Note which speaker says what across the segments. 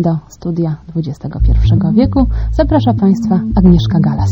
Speaker 1: do studia XXI wieku zaprasza Państwa Agnieszka Galas.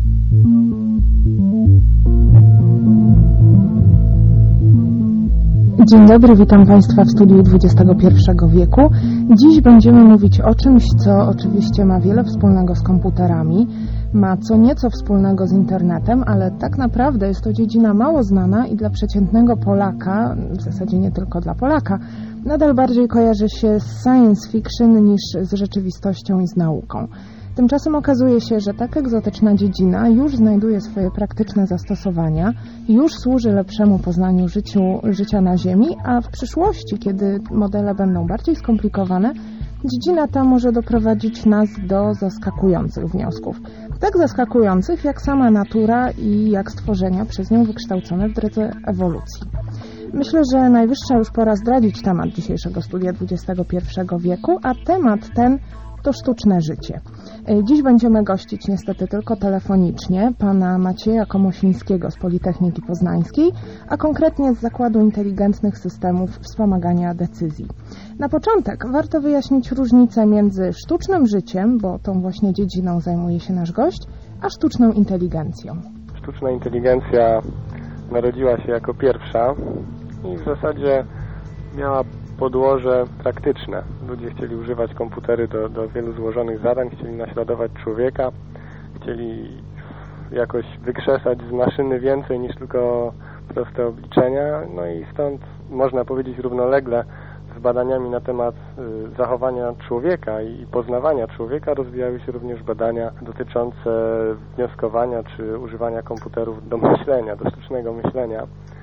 Speaker 1: Dzień dobry, witam Państwa w studiu XXI wieku. Dziś będziemy mówić o czymś, co oczywiście ma wiele wspólnego z komputerami, ma co nieco wspólnego z internetem, ale tak naprawdę jest to dziedzina mało znana i dla przeciętnego Polaka, w zasadzie nie tylko dla Polaka, nadal bardziej kojarzy się z science fiction niż z rzeczywistością i z nauką. Tymczasem okazuje się, że tak egzotyczna dziedzina już znajduje swoje praktyczne zastosowania, już służy lepszemu poznaniu życia na Ziemi, a w przyszłości, kiedy modele będą bardziej skomplikowane, dziedzina ta może doprowadzić nas do zaskakujących wniosków. Tak zaskakujących jak sama natura i jak stworzenia przez nią wykształcone w drodze ewolucji. Myślę, że najwyższa już pora zdradzić temat dzisiejszego studia XXI wieku, a temat ten to sztuczne życie. Dziś będziemy gościć niestety tylko telefonicznie pana Macieja Komosińskiego z Politechniki Poznańskiej, a konkretnie z Zakładu Inteligentnych Systemów Wspomagania Decyzji. Na początek warto wyjaśnić różnicę między sztucznym życiem, bo tą właśnie dziedziną zajmuje się nasz gość, a sztuczną inteligencją.
Speaker 2: Sztuczna inteligencja narodziła się jako pierwsza i w zasadzie miała podłoże praktyczne. Ludzie chcieli używać komputery do wielu złożonych zadań, chcieli naśladować człowieka, chcieli jakoś wykrzesać z maszyny więcej niż tylko proste obliczenia. No i stąd można powiedzieć równolegle z badaniami na temat zachowania człowieka i poznawania człowieka rozwijały się również badania dotyczące wnioskowania czy używania komputerów do myślenia, do sztucznego myślenia.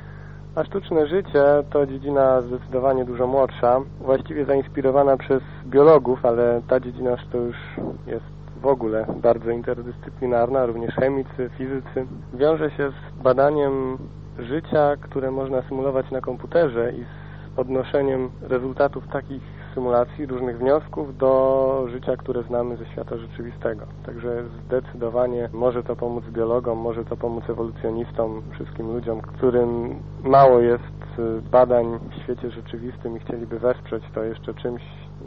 Speaker 2: A sztuczne życie to dziedzina zdecydowanie dużo młodsza, właściwie zainspirowana przez biologów, ale ta dziedzina to już jest w ogóle bardzo interdyscyplinarna, również chemicy, fizycy. Wiąże się z badaniem życia, które można symulować na komputerze i z odnoszeniem rezultatów takich symulacji, różnych wniosków do życia, które znamy ze świata rzeczywistego. Także zdecydowanie może to pomóc biologom, może to pomóc ewolucjonistom, wszystkim ludziom, którym mało jest badań w świecie rzeczywistym i chcieliby wesprzeć to jeszcze czymś,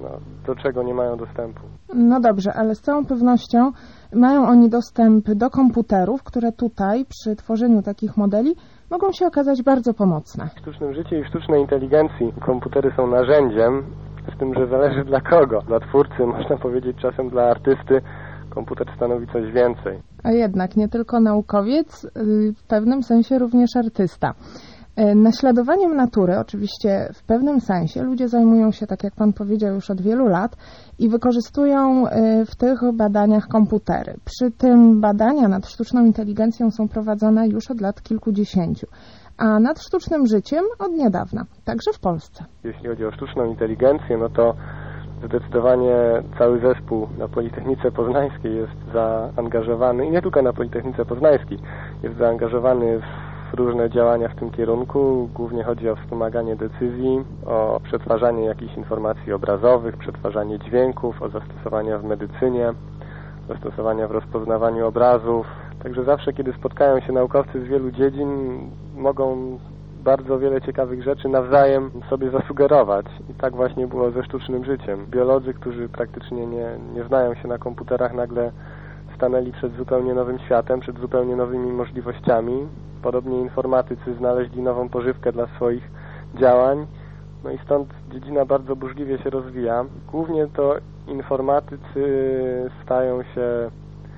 Speaker 2: do czego nie mają dostępu.
Speaker 1: No dobrze, ale z całą pewnością mają oni dostęp do komputerów, które tutaj przy tworzeniu takich modeli mogą się okazać bardzo pomocne.
Speaker 2: W sztucznym życiu i w sztucznej inteligencji komputery są narzędziem, z tym, że zależy dla kogo. Dla twórcy, można powiedzieć czasem dla artysty, komputer stanowi coś więcej.
Speaker 1: A jednak nie tylko naukowiec, w pewnym sensie również artysta. Naśladowaniem natury, oczywiście w pewnym sensie, ludzie zajmują się, tak jak pan powiedział, już od wielu lat i wykorzystują w tych badaniach komputery. Przy tym badania nad sztuczną inteligencją są prowadzone już od lat kilkudziesięciu, a nad sztucznym życiem od niedawna, także w Polsce.
Speaker 2: Jeśli chodzi o sztuczną inteligencję, no to zdecydowanie cały zespół na Politechnice Poznańskiej jest zaangażowany, i nie tylko na Politechnice Poznańskiej, jest zaangażowany w różne działania w tym kierunku. Głównie chodzi o wspomaganie decyzji, o przetwarzanie jakichś informacji obrazowych, przetwarzanie dźwięków, o zastosowania w medycynie, zastosowania w rozpoznawaniu obrazów. Także zawsze, kiedy spotkają się naukowcy z wielu dziedzin, mogą bardzo wiele ciekawych rzeczy nawzajem sobie zasugerować. I tak właśnie było ze sztucznym życiem. Biolodzy, którzy praktycznie nie znają się na komputerach, nagle stanęli przed zupełnie nowym światem, przed zupełnie nowymi możliwościami. Podobnie informatycy znaleźli nową pożywkę dla swoich działań. No i stąd dziedzina bardzo burzliwie się rozwija. Głównie to informatycy stają się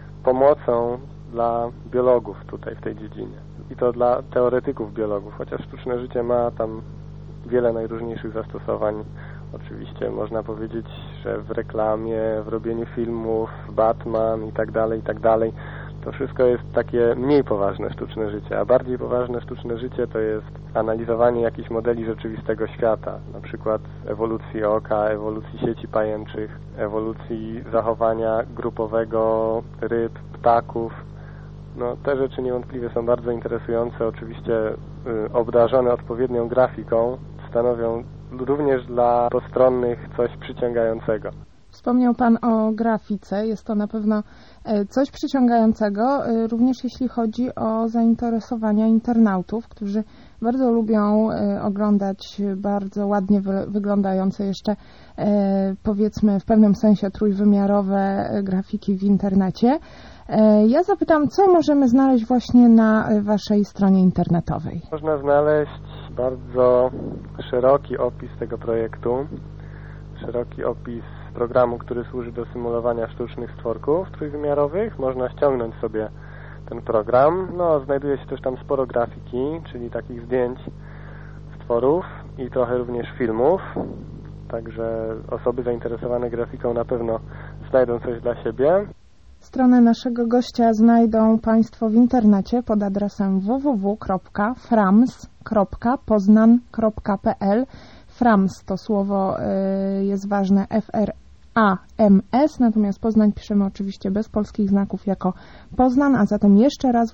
Speaker 2: pomocą dla biologów tutaj w tej dziedzinie. I to dla teoretyków biologów, chociaż sztuczne życie ma tam wiele najróżniejszych zastosowań. Oczywiście można powiedzieć, że w reklamie, w robieniu filmów, Batman i tak dalej. To wszystko jest takie mniej poważne sztuczne życie, a bardziej poważne sztuczne życie to jest analizowanie jakichś modeli rzeczywistego świata, na przykład ewolucji oka, ewolucji sieci pajęczych, ewolucji zachowania grupowego ryb, ptaków. No, te rzeczy niewątpliwie są bardzo interesujące, oczywiście obdarzone odpowiednią grafiką stanowią również dla postronnych coś przyciągającego.
Speaker 1: Wspomniał Pan o grafice, jest to na pewno coś przyciągającego, również jeśli chodzi o zainteresowania internautów, którzy bardzo lubią oglądać bardzo ładnie wyglądające jeszcze, powiedzmy w pewnym sensie trójwymiarowe grafiki w internecie. Ja zapytam, co możemy znaleźć właśnie na waszej stronie internetowej?
Speaker 2: Można znaleźć bardzo szeroki opis tego projektu, szeroki opis programu, który służy do symulowania sztucznych stworków trójwymiarowych. Można ściągnąć sobie ten program. Znajduje się też tam sporo grafiki, czyli takich zdjęć stworów i trochę również filmów. Także osoby zainteresowane grafiką na pewno znajdą coś dla siebie.
Speaker 1: Stronę naszego gościa znajdą Państwo w internecie pod adresem www.frams.poznan.pl. Frams to słowo jest ważne, F-R-A-M-S, natomiast Poznań piszemy oczywiście bez polskich znaków jako Poznan, a zatem jeszcze raz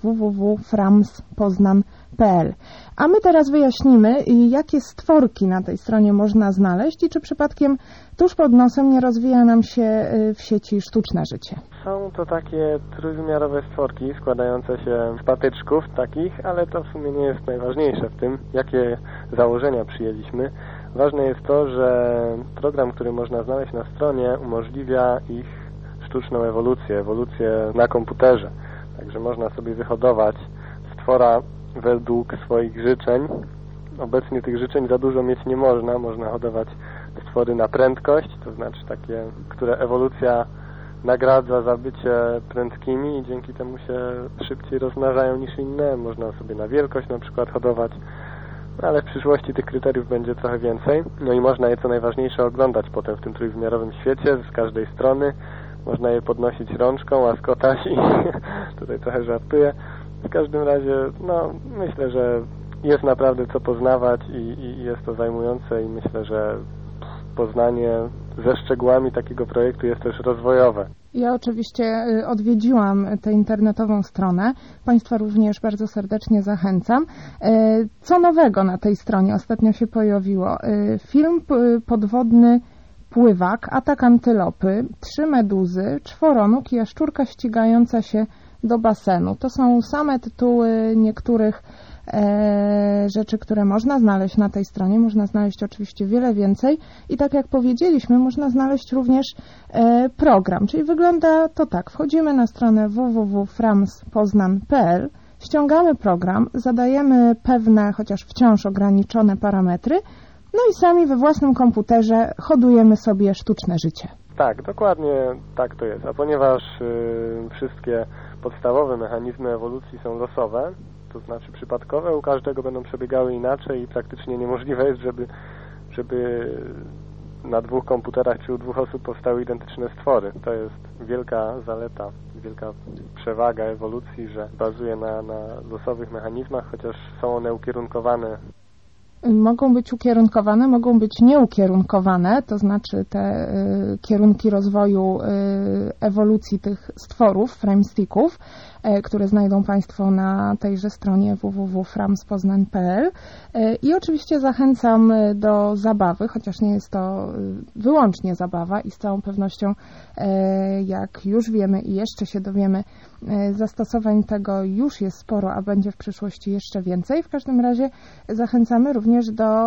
Speaker 1: www.frams.poznan.pl. A my teraz wyjaśnimy, jakie stworki na tej stronie można znaleźć i czy przypadkiem tuż pod nosem nie rozwija nam się w sieci sztuczne życie.
Speaker 2: Są to takie trójwymiarowe stworki składające się z patyczków takich, ale to w sumie nie jest najważniejsze w tym, jakie założenia przyjęliśmy. Ważne jest to, że program, który można znaleźć na stronie, umożliwia ich sztuczną ewolucję na komputerze. Także można sobie wyhodować stwora według swoich życzeń. Obecnie tych życzeń za dużo mieć nie można. Można hodować stwory na prędkość, to znaczy takie, które ewolucja nagradza za bycie prędkimi i dzięki temu się szybciej rozmnażają niż inne. Można sobie na wielkość na przykład hodować, ale w przyszłości tych kryteriów będzie trochę więcej. I można je, co najważniejsze, oglądać potem w tym trójwymiarowym świecie z każdej strony. Można je podnosić rączką, łaskotać i tutaj trochę żartuję. W każdym razie, myślę, że jest naprawdę co poznawać i jest to zajmujące i myślę, że poznanie ze szczegółami takiego projektu jest też rozwojowe.
Speaker 1: Ja oczywiście odwiedziłam tę internetową stronę. Państwa również bardzo serdecznie zachęcam. Co nowego na tej stronie ostatnio się pojawiło? Film podwodny Pływak, Atak antylopy, 3 meduzy, czworonóg i jaszczurka ścigająca się do basenu. To są same tytuły niektórych rzeczy, które można znaleźć na tej stronie. Można znaleźć oczywiście wiele więcej i tak jak powiedzieliśmy, można znaleźć również program, czyli wygląda to tak. Wchodzimy na stronę www.frams.poznan.pl, ściągamy program, zadajemy pewne, chociaż wciąż ograniczone parametry, i sami we własnym komputerze hodujemy sobie sztuczne życie.
Speaker 2: Tak, dokładnie tak to jest. A ponieważ wszystkie podstawowe mechanizmy ewolucji są losowe, to znaczy przypadkowe, u każdego będą przebiegały inaczej i praktycznie niemożliwe jest, żeby na 2 komputerach czy u 2 osób powstały identyczne stwory. To jest wielka zaleta, wielka przewaga ewolucji, że bazuje na losowych mechanizmach, chociaż są one ukierunkowane.
Speaker 1: Mogą być ukierunkowane, mogą być nieukierunkowane, to znaczy te kierunki rozwoju ewolucji tych stworów, framesticków, które znajdą Państwo na tejże stronie www.frams.poznan.pl. I oczywiście zachęcam do zabawy, chociaż nie jest to wyłącznie zabawa i z całą pewnością, jak już wiemy i jeszcze się dowiemy, zastosowań tego już jest sporo, a będzie w przyszłości jeszcze więcej. W każdym razie zachęcamy również do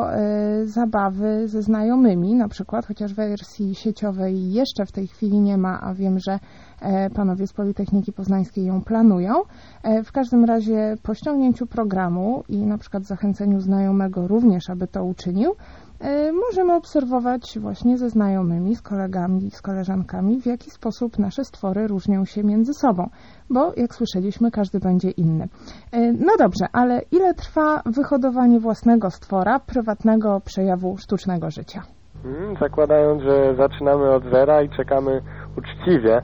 Speaker 1: zabawy ze znajomymi, na przykład, chociaż wersji sieciowej jeszcze w tej chwili nie ma, a wiem, że panowie z Politechniki Poznańskiej ją planują. W każdym razie po ściągnięciu programu i na przykład zachęceniu znajomego również, aby to uczynił, możemy obserwować właśnie ze znajomymi, z kolegami, z koleżankami, w jaki sposób nasze stwory różnią się między sobą, bo jak słyszeliśmy, każdy będzie inny. No dobrze, ale ile trwa wyhodowanie własnego stwora, prywatnego przejawu sztucznego życia?
Speaker 2: Zakładając, że zaczynamy od zera i czekamy uczciwie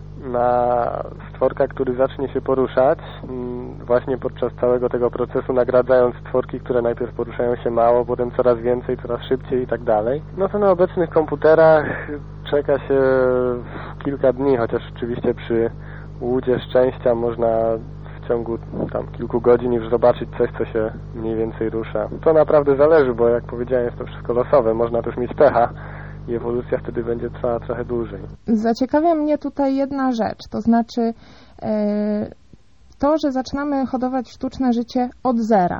Speaker 2: na stworka, który zacznie się poruszać, właśnie podczas całego tego procesu nagradzając stworki, które najpierw poruszają się mało, potem coraz więcej, coraz szybciej i tak dalej. To na obecnych komputerach czeka się kilka dni, chociaż oczywiście przy łudzie szczęścia można w ciągu kilku godzin już zobaczyć coś, co się mniej więcej rusza. To naprawdę zależy, bo jak powiedziałem, jest to wszystko losowe, można też mieć pecha i ewolucja wtedy będzie trwała trochę dłużej.
Speaker 1: Zaciekawia mnie tutaj jedna rzecz, to znaczy to, że zaczynamy hodować sztuczne życie od zera.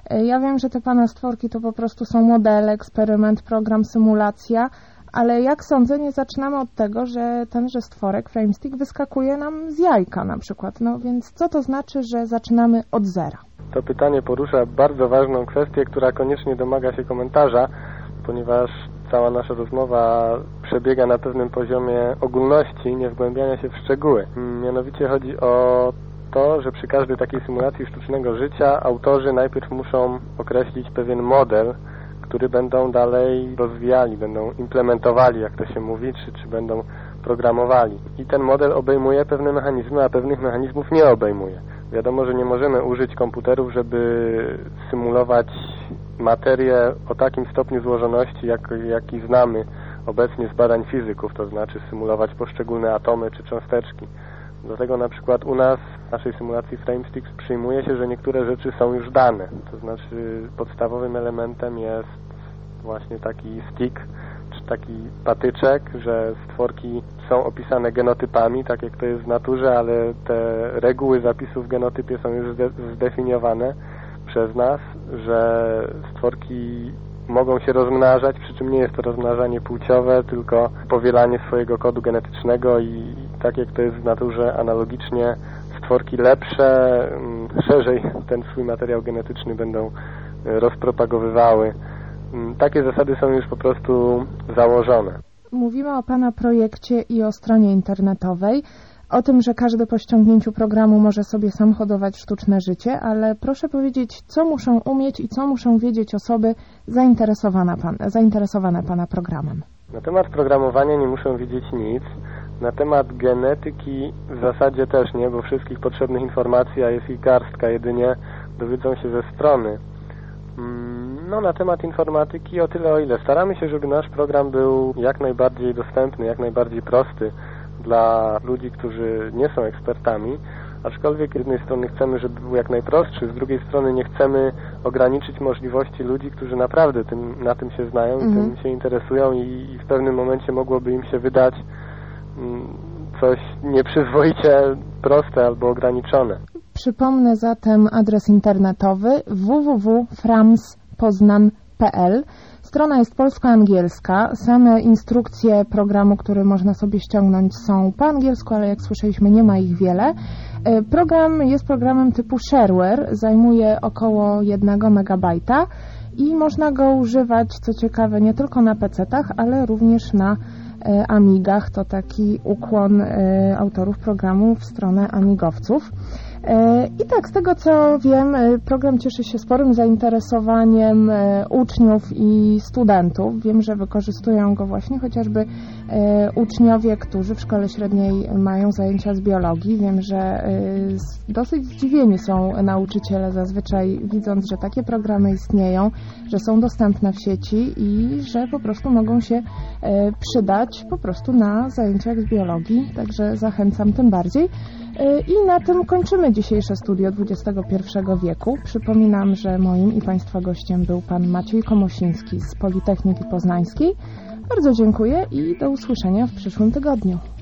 Speaker 1: Ja wiem, że te Pana stworki to po prostu są modele, eksperyment, program, symulacja, ale jak sądzę, nie zaczynamy od tego, że tenże stworek, Framestick, wyskakuje nam z jajka na przykład. No więc co to znaczy, że zaczynamy od zera?
Speaker 2: To pytanie porusza bardzo ważną kwestię, która koniecznie domaga się komentarza, ponieważ cała nasza rozmowa przebiega na pewnym poziomie ogólności, nie wgłębiania się w szczegóły. Mianowicie chodzi o to, że przy każdej takiej symulacji sztucznego życia autorzy najpierw muszą określić pewien model, który będą dalej rozwijali, będą implementowali, jak to się mówi, czy będą programowali. I ten model obejmuje pewne mechanizmy, a pewnych mechanizmów nie obejmuje. Wiadomo, że nie możemy użyć komputerów, żeby symulować materię o takim stopniu złożoności, jaki znamy obecnie z badań fizyków, to znaczy symulować poszczególne atomy czy cząsteczki. Dlatego na przykład u nas, w naszej symulacji Framestick, przyjmuje się, że niektóre rzeczy są już dane. To znaczy podstawowym elementem jest właśnie taki stick, czy taki patyczek, że stworki są opisane genotypami, tak jak to jest w naturze, ale te reguły zapisu w genotypie są już zdefiniowane przez nas, że stworki mogą się rozmnażać, przy czym nie jest to rozmnażanie płciowe, tylko powielanie swojego kodu genetycznego i tak jak to jest w naturze, analogicznie stworki lepsze, szerzej ten swój materiał genetyczny będą rozpropagowywały. Takie zasady są już po prostu założone.
Speaker 1: Mówimy o Pana projekcie i o stronie internetowej, o tym, że każdy po ściągnięciu programu może sobie sam hodować sztuczne życie, ale proszę powiedzieć, co muszą umieć i co muszą wiedzieć osoby zainteresowane Pana programem.
Speaker 2: Na temat programowania nie muszą wiedzieć nic. Na temat genetyki w zasadzie też nie, bo wszystkich potrzebnych informacji, a jest ich garstka, jedynie dowiedzą się ze strony. No, na temat informatyki o tyle, o ile staramy się, żeby nasz program był jak najbardziej dostępny, jak najbardziej prosty dla ludzi, którzy nie są ekspertami, aczkolwiek z jednej strony chcemy, żeby był jak najprostszy, z drugiej strony nie chcemy ograniczyć możliwości ludzi, którzy naprawdę na tym się znają i tym się interesują i w pewnym momencie mogłoby im się wydać coś nieprzyzwoicie proste albo ograniczone.
Speaker 1: Przypomnę zatem adres internetowy www.framspoznan.pl. Strona jest polsko-angielska. Same instrukcje programu, który można sobie ściągnąć, są po angielsku, ale jak słyszeliśmy, nie ma ich wiele. Program jest programem typu shareware, zajmuje około 1 MB i można go używać, co ciekawe, nie tylko na PC-tach, ale również na Amigach. To taki ukłon autorów programu w stronę amigowców. I tak, z tego co wiem, program cieszy się sporym zainteresowaniem uczniów i studentów. Wiem, że wykorzystują go właśnie chociażby uczniowie, którzy w szkole średniej mają zajęcia z biologii. Wiem, że dosyć zdziwieni są nauczyciele zazwyczaj, widząc, że takie programy istnieją, że są dostępne w sieci i że po prostu mogą się przydać po prostu na zajęciach z biologii. Także zachęcam tym bardziej. I na tym kończymy dzisiejsze studio XXI wieku. Przypominam, że moim i Państwa gościem był Pan Maciej Komosiński z Politechniki Poznańskiej. Bardzo dziękuję i do usłyszenia w przyszłym tygodniu.